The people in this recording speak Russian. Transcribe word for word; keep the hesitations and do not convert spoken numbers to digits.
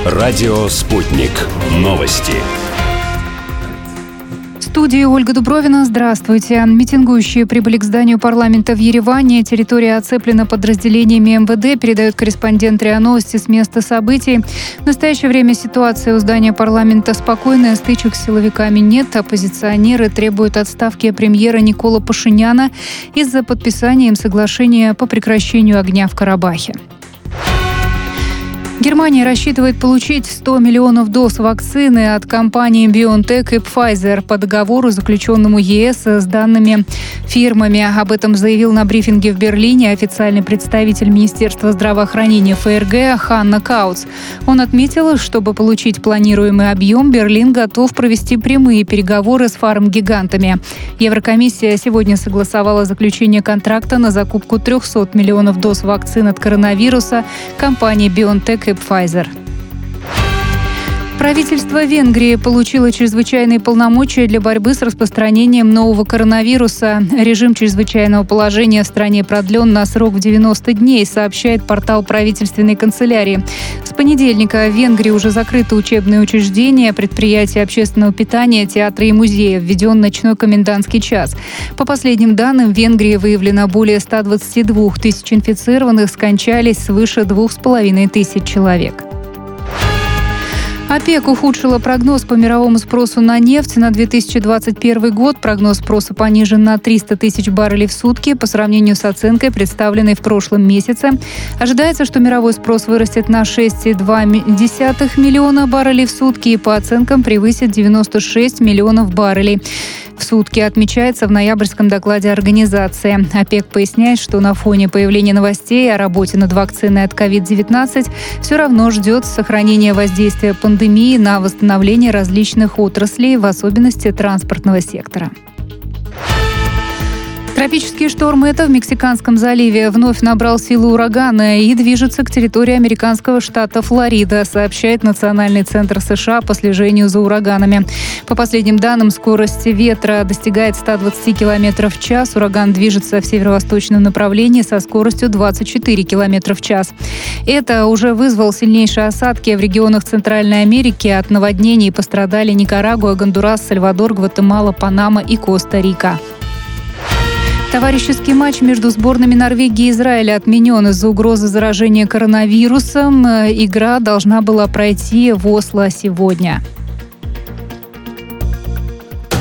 Радио «Спутник». Новости. В студии Ольга Дубровина. Здравствуйте. Митингующие прибыли к зданию парламента в Ереване. Территория оцеплена подразделениями эм вэ дэ, передает корреспондент РИА Новости с места событий. В настоящее время ситуация у здания парламента спокойная, стычек с силовиками нет. Оппозиционеры требуют отставки премьера Никола Пашиняна из-за подписания им соглашения по прекращению огня в Карабахе. Германия рассчитывает получить сто миллионов доз вакцины от компаний BioNTech и Pfizer по договору, заключенному е эс с данными фирмами. Об этом заявил на брифинге в Берлине официальный представитель Министерства здравоохранения эф эр гэ Ханна Кауц. Он отметил, чтобы получить планируемый объем, Берлин готов провести прямые переговоры с фармгигантами. Еврокомиссия сегодня согласовала заключение контракта на закупку триста миллионов доз вакцин от коронавируса компании BioNTech и Pfizer. Правительство Венгрии получило чрезвычайные полномочия для борьбы с распространением нового коронавируса. Режим чрезвычайного положения в стране продлен на срок в девяносто дней, сообщает портал правительственной канцелярии. С понедельника в Венгрии уже закрыты учебные учреждения, предприятия общественного питания, театры и музеи. Введен ночной комендантский час. По последним данным, в Венгрии выявлено более ста двадцати двух тысяч инфицированных, скончались свыше двух с половиной тысяч человек. ОПЕК ухудшила прогноз по мировому спросу на нефть на две тысячи двадцать первый год. Прогноз спроса понижен на триста тысяч баррелей в сутки по сравнению с оценкой, представленной в прошлом месяце. Ожидается, что мировой спрос вырастет на шесть целых две десятых миллиона баррелей в сутки и по оценкам превысит девяносто шесть миллионов баррелей в сутки, отмечается в ноябрьском докладе организации. ОПЕК поясняет, что на фоне появления новостей о работе над вакциной от ковид девятнадцать все равно ждет сохранения воздействия пандемии на восстановление различных отраслей, в особенности транспортного сектора. Тропический шторм «Эта» в Мексиканском заливе вновь набрал силу урагана и движется к территории американского штата Флорида, сообщает Национальный центр США по слежению за ураганами. По последним данным, скорость ветра достигает ста двадцати километров в час. Ураган движется в северо-восточном направлении со скоростью двадцать четыре километра в час. Это уже вызвал сильнейшие осадки в регионах Центральной Америки. От наводнений пострадали Никарагуа, Гондурас, Сальвадор, Гватемала, Панама и Коста-Рика. Товарищеский матч между сборными Норвегии и Израиля отменен из-за угрозы заражения коронавирусом. Игра должна была пройти в Осло сегодня.